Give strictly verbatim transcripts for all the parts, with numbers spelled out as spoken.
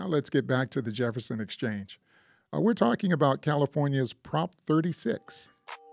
Now let's get back to the Jefferson Exchange. Uh, we're talking about California's Prop thirty-six.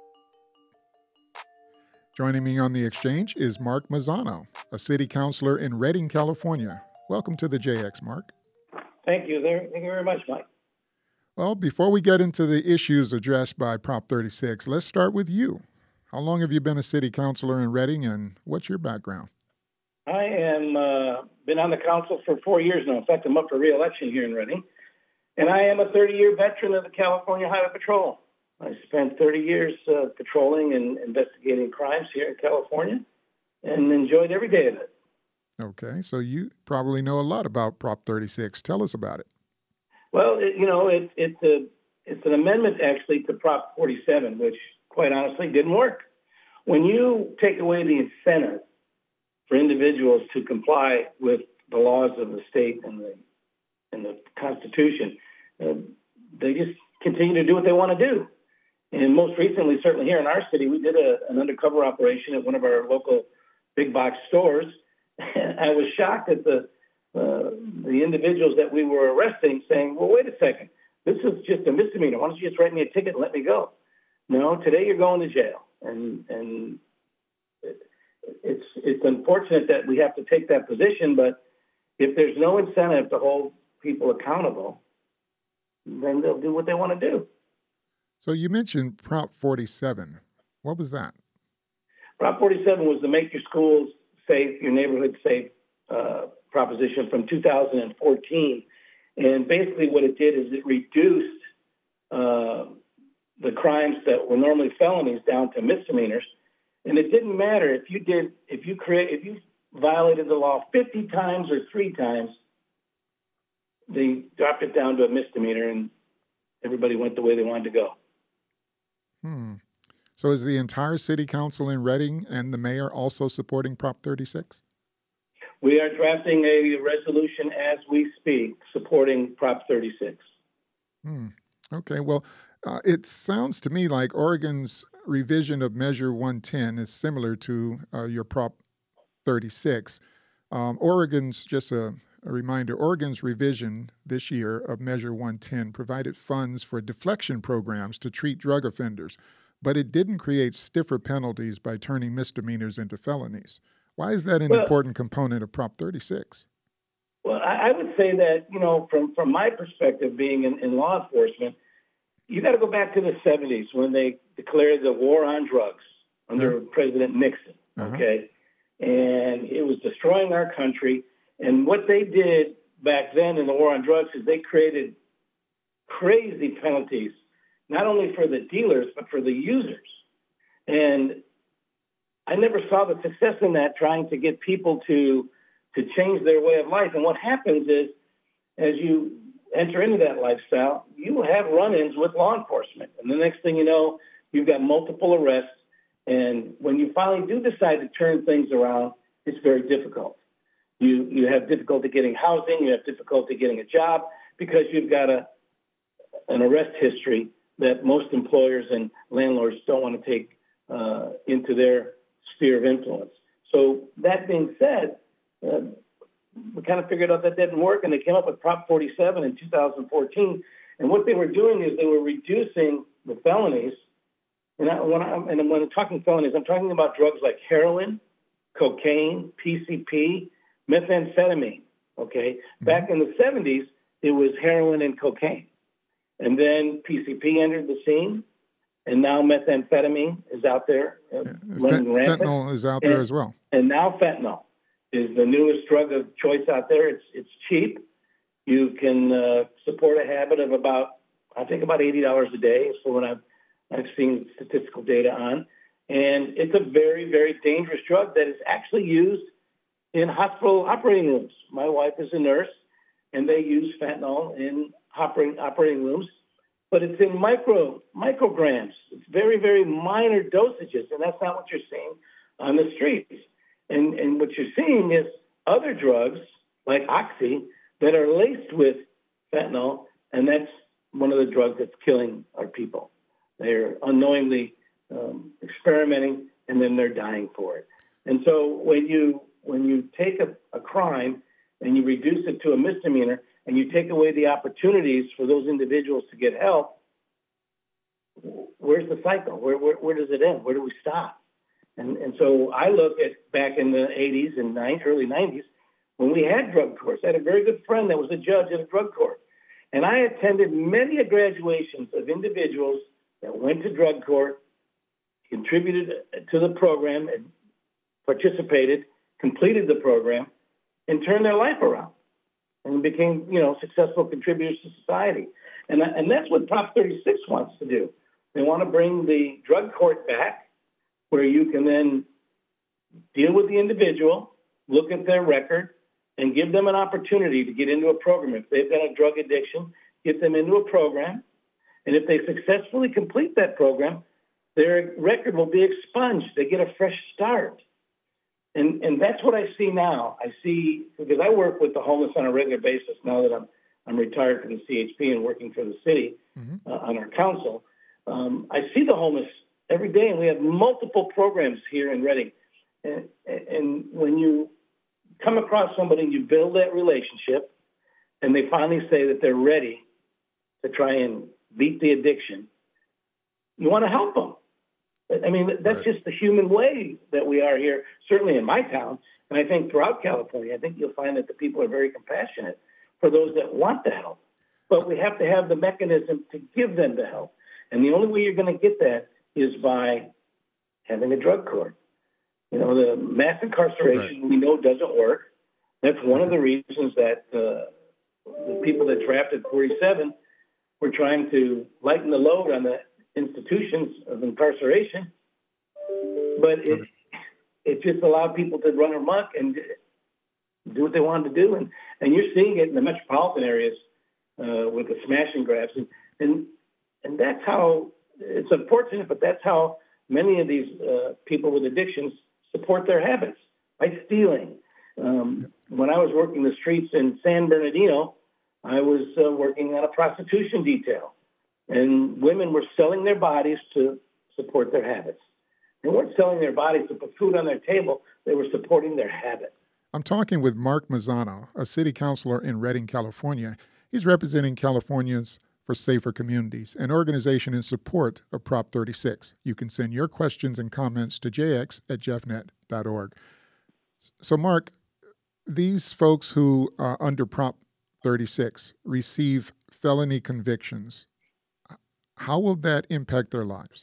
Joining me on the exchange is Mark Mazzano, a city councilor in Redding, California. Welcome to the J X, Mark. Thank you. There. Thank you very much, Mike. Well, before we get into the issues addressed by Prop thirty-six, let's start with you. How long have you been a city councilor in Redding, and what's your background? I am uh, been on the council for four years now. In fact, I'm up for re-election here in Redding, and I am a thirty-year veteran of the California Highway Patrol. I spent thirty years uh, patrolling and investigating crimes here in California, and enjoyed every day of it. Okay, so you probably know a lot about Prop thirty-six. Tell us about it. Well, it, you know, it, it's a it's an amendment actually to Prop forty-seven, which quite honestly didn't work. When you take away the incentive for individuals to comply with the laws of the state and the and the Constitution, uh, they just continue to do what they want to do. And most recently, certainly here in our city, we did a, an undercover operation at one of our local big box stores. And I was shocked at the uh, the individuals that we were arresting saying, well, wait a second, this is just a misdemeanor. Why don't you just write me a ticket and let me go? No, today you're going to jail. And and it, it's it's unfortunate that we have to take that position, but if there's no incentive to hold people accountable, then they'll do what they want to do. So you mentioned Prop forty-seven. What was that? Prop forty-seven was the Make Your Schools Safe, Your Neighborhood Safe uh, proposition from two thousand fourteen. And basically what it did is it reduced uh, the crimes that were normally felonies down to misdemeanors. And it didn't matter if you did, if you create, if you violated the law fifty times or three times, they dropped it down to a misdemeanor and everybody went the way they wanted to go. Hmm. So is the entire city council in Redding and the mayor also supporting Prop thirty-six? We are drafting a resolution as we speak supporting Prop thirty-six. Hmm. Okay. Well, uh, it sounds to me like Oregon's revision of Measure one ten is similar to uh, your Prop thirty-six. Um, Oregon's, just a, a reminder, Oregon's revision this year of Measure one ten provided funds for deflection programs to treat drug offenders, but it didn't create stiffer penalties by turning misdemeanors into felonies. Why is that an Well, important component of Prop thirty-six? well, I, I would say that, you know, from, from my perspective, being in, in law enforcement, you got to go back to the seventies when they declared the war on drugs under Yeah. President Nixon, Uh-huh. okay? And it was destroying our country. And what they did back then in the war on drugs is they created crazy penalties, not only for the dealers, but for the users. And I never saw the success in that, trying to get people to to change their way of life. And what happens is, as you enter into that lifestyle, you have run-ins with law enforcement. And the next thing you know, you've got multiple arrests. And when you finally do decide to turn things around, it's very difficult. You you have difficulty getting housing, you have difficulty getting a job because you've got a an arrest history that most employers and landlords don't want to take uh, into their sphere of influence. So that being said, uh, we kind of figured out that didn't work, and they came up with Prop forty-seven in two thousand fourteen. And what they were doing is they were reducing the felonies. And I, when, I'm, and when I'm talking felonies, I'm talking about drugs like heroin, cocaine, P C P, methamphetamine. Okay, mm-hmm. Back in the seventies, it was heroin and cocaine, and then P C P entered the scene, and now methamphetamine is out there uh, Yeah. running Fent- rampant. Fentanyl is out and, there as well. And now fentanyl is the newest drug of choice out there. It's it's cheap. You can uh, support a habit of about, I think, about eighty dollars a day is for what I've I've seen statistical data on, and it's a very very dangerous drug that is actually used in hospital operating rooms. My wife is a nurse, and they use fentanyl in operating operating rooms, but it's in micro micrograms. It's very very minor dosages, and that's not what you're seeing on the streets. And and what you're seeing is other drugs like Oxy that are laced with fentanyl, and that's one of the drugs that's killing our people. They're unknowingly um, experimenting, and then they're dying for it. And so when you when you take a, a crime and you reduce it to a misdemeanor, and you take away the opportunities for those individuals to get help, where's the cycle? Where, where, where does it end? Where do we stop? And, and so I look at back in the eighties and nineties, early nineties, when we had drug courts. I had a very good friend that was a judge at a drug court. And I attended many graduations of individuals that went to drug court, contributed to the program, and participated, completed the program, and turned their life around and became, you know, successful contributors to society. And, and that's what Prop thirty-six wants to do. They want to bring the drug court back where you can then deal with the individual, look at their record, and give them an opportunity to get into a program. If they've got a drug addiction, get them into a program. And if they successfully complete that program, their record will be expunged. They get a fresh start. And and that's what I see now. I see, because I work with the homeless on a regular basis now that I'm I'm retired from the C H P and working for the city mm-hmm. uh, on our council. Um, I see the homeless every day, and we have multiple programs here in Reading. And, and when you come across somebody and you build that relationship, and they finally say that they're ready to try and beat the addiction, you want to help them. I mean, that's right. Just the human way that we are here, certainly in my town. And I think throughout California, I think you'll find that the people are very compassionate for those that want the help. But we have to have the mechanism to give them the help. And the only way you're going to get that is by having a drug court. You know, the mass incarceration, right. we know doesn't work. That's one of the reasons that uh, the people that drafted forty-seven were trying to lighten the load on the institutions of incarceration. But it, it just allowed people to run amok and do what they wanted to do. And, and you're seeing it in the metropolitan areas uh, with the smash and grabs. And, and, and that's how, it's unfortunate, but that's how many of these uh, people with addictions support their habits, by stealing. Um, when I was working the streets in San Bernardino, I was uh, working on a prostitution detail, and women were selling their bodies to support their habits. They weren't selling their bodies to put food on their table. They were supporting their habit. I'm talking with Mark Mazzano, a city councilor in Redding, California. He's representing Californians for Safer Communities, an organization in support of Prop thirty-six. You can send your questions and comments to j x at jeff net dot org. So, Mark, these folks who are under Prop thirty-six receive felony convictions. How will that impact their lives?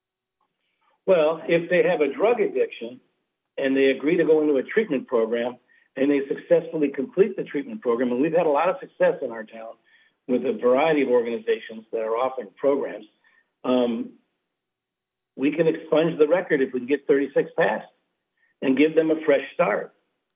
Well, if they have a drug addiction and they agree to go into a treatment program and they successfully complete the treatment program, and we've had a lot of success in our town with a variety of organizations that are offering programs, um, we can expunge the record if we can get thirty-six passed and give them a fresh start.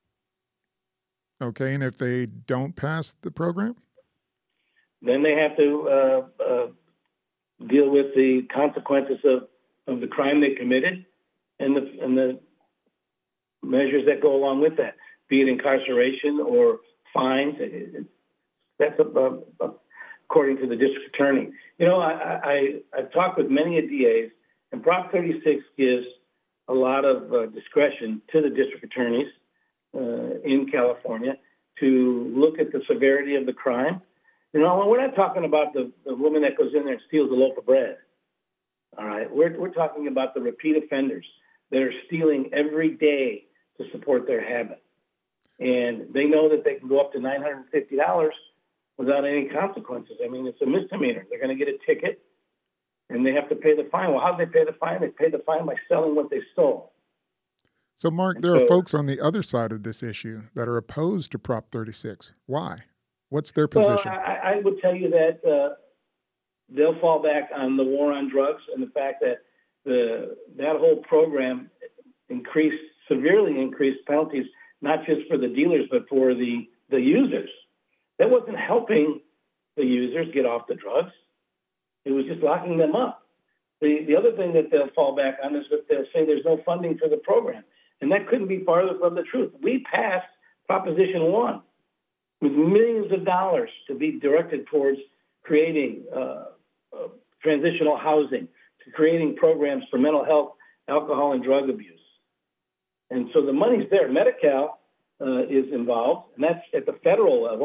Okay, and if they don't pass the program? Then they have to uh, uh, deal with the consequences of, of the crime they committed and the, and the measures that go along with that, be it incarceration or fines. It, it, that's a, a, a, according to the district attorney. You know, I, I, I've talked with many D As, and Prop thirty-six gives a lot of uh, discretion to the district attorneys uh, in California to look at the severity of the crime. You know, we're not talking about the, the woman that goes in there and steals a loaf of bread. All right, we're we're talking about the repeat offenders that are stealing every day to support their habit, and they know that they can go up to nine hundred fifty dollars without any consequences. I mean, it's a misdemeanor. They're going to get a ticket, and they have to pay the fine. Well, how do they pay the fine? They pay the fine by selling what they stole. So, Mark, and there so, are folks on the other side of this issue that are opposed to Prop thirty-six. Why? What's their position? Well, I, I would tell you that uh, they'll fall back on the war on drugs and the fact that the that whole program increased, severely increased penalties, not just for the dealers, but for the, the users. That wasn't helping the users get off the drugs. It was just locking them up. The the other thing that they'll fall back on is that they'll say there's no funding for the program. And that couldn't be farther from the truth. We passed Proposition one with millions of dollars to be directed towards creating uh, uh, transitional housing, to creating programs for mental health, alcohol, and drug abuse. And so the money's there. Medi-Cal uh, is involved, and that's at the federal level.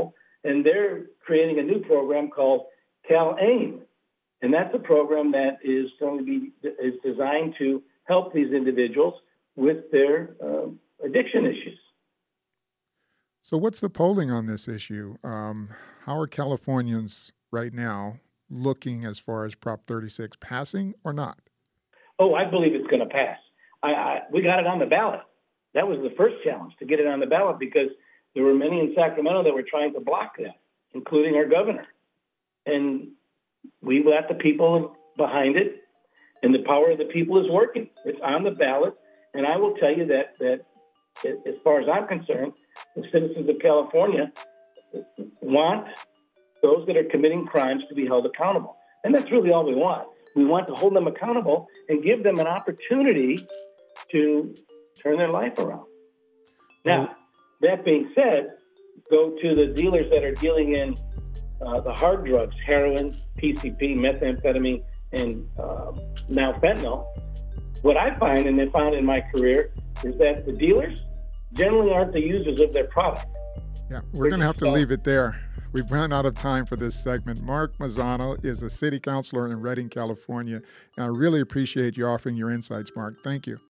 and they're creating a new program called CalAIM. And that's a program that is going to be is designed to help these individuals with their uh, addiction issues. So, what's the polling on this issue? Um, how are Californians right now looking as far as Prop thirty-six passing or not? Oh, I believe it's going to pass. I, I, we got it on the ballot. That was the first challenge, to get it on the ballot, because there were many in Sacramento that were trying to block that, including our governor. And we got the people behind it, and the power of the people is working. It's on the ballot, and I will tell you that that as far as I'm concerned, the citizens of California want those that are committing crimes to be held accountable. And that's really all we want. We want to hold them accountable and give them an opportunity to turn their life around. Now, that being said, go to the dealers that are dealing in uh, the hard drugs, heroin, P C P, methamphetamine, and uh, now fentanyl. What I find, and I found in my career, is that the dealers generally aren't the users of their product. Yeah, we're going to have to leave it there. We've run out of time for this segment. Mark Mazzano is a city councilor in Redding, California, and I really appreciate you offering your insights, Mark. Thank you.